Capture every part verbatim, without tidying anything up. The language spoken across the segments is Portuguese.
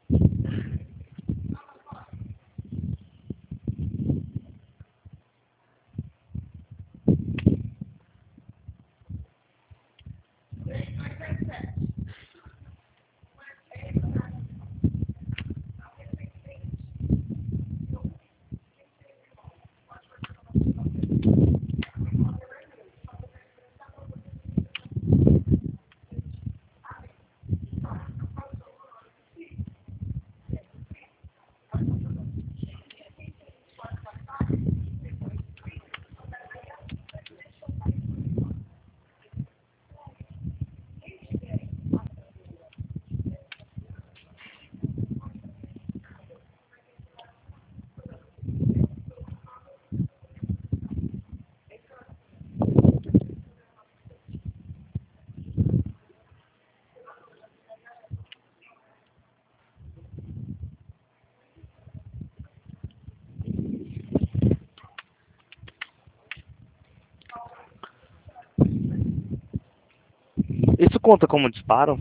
Isso conta como disparo?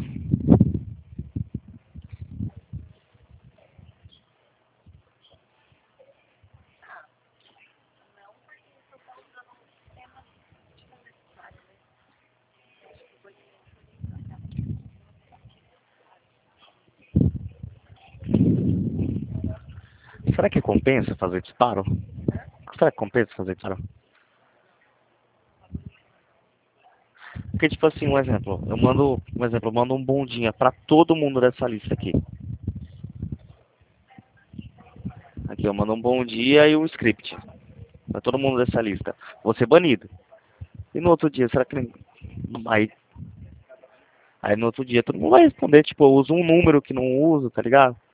Será que compensa fazer disparo? Será que compensa fazer disparo? Porque, tipo assim, um exemplo, eu mando, um exemplo, eu mando um bom dia pra todo mundo dessa lista aqui. Aqui eu mando um bom dia e o script pra todo mundo dessa lista. Vou ser banido. E no outro dia, será que... Aí, aí no outro dia todo mundo vai responder, tipo, eu uso um número que não uso, tá ligado?